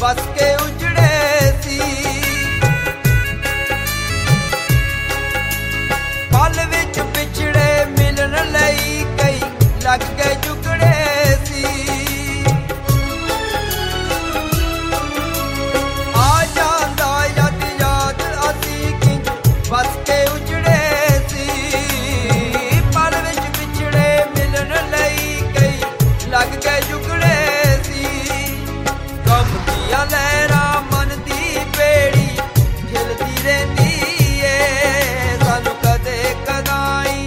बस के उजड़े सी। पल विच पिछड़े मिलन लई कई लग गए जुगड़े सी। आ जांदा यद याद असी किंज बस के उजड़े सी। पल विच पिछड़े मिलन लई कई लग गए जुगड़े सी। कम दिया लहरा मन दी बेड़ी झिलदी रहिंदी ए सानू कदे कदाई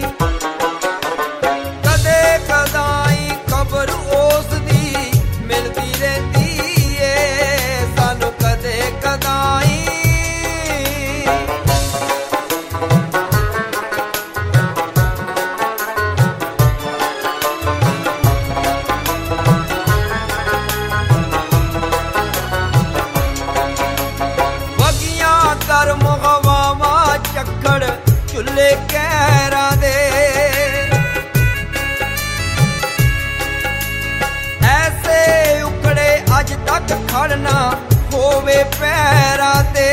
खबर उस दी मिलदी रहिंदी ए सानू कदे कदाई। गर्म हवावां झक्कड़ चुल्हे कहरां दे ऐसे उखड़े अज तक खड़ना होवे पैरां ते।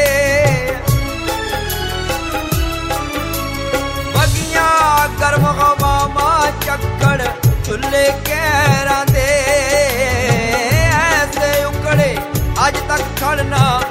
बगियां गर्म हवावां झक्कड़ चुल्हे कहरां दे ऐसे उखड़े अज तक खड़ना